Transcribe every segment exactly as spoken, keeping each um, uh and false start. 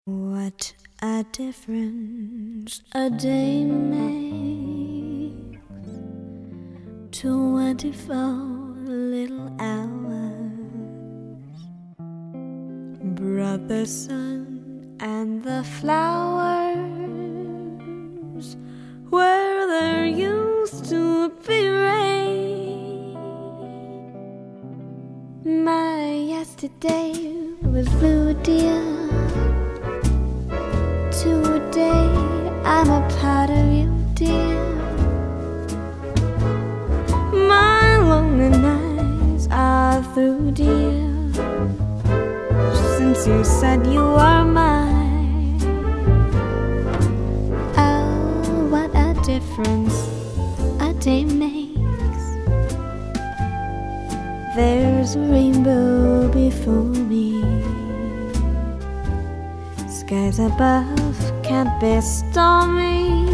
What a difference a day makes. Twenty-four little hours brought the sun and the flowers where there used to be rain. My yesterday was blue, dear. Today I'm a part of you, dear. My lonely nights are through, dear, since you said you are mine. Oh, what a difference a day makes. There's a rainbow before me. Skies above can't be stormy.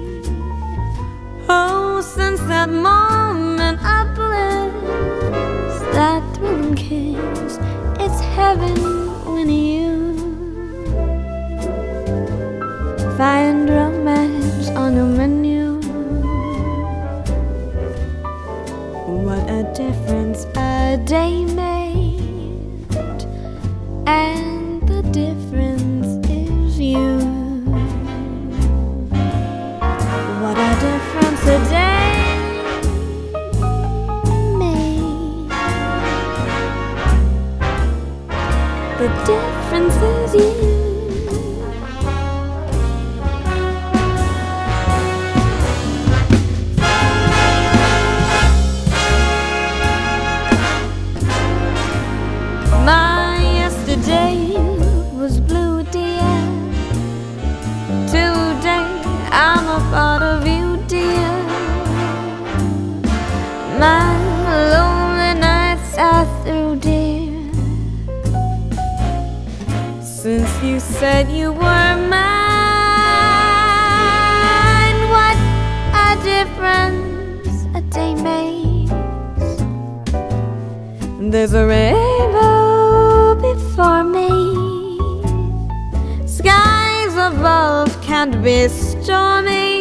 Oh, since that moment of bliss, that thrilling kiss, it's heaven when you find romance on your menu. What a difference a day made, and the difference is you. What a difference a day made. The difference is you. My yesterday was blue, dear. Today I'm a part of you, dear. My lonely nights are through, dear, since you said you were mine. What a difference a day makes. There's a rainbow before me. Skies above can't be stormy.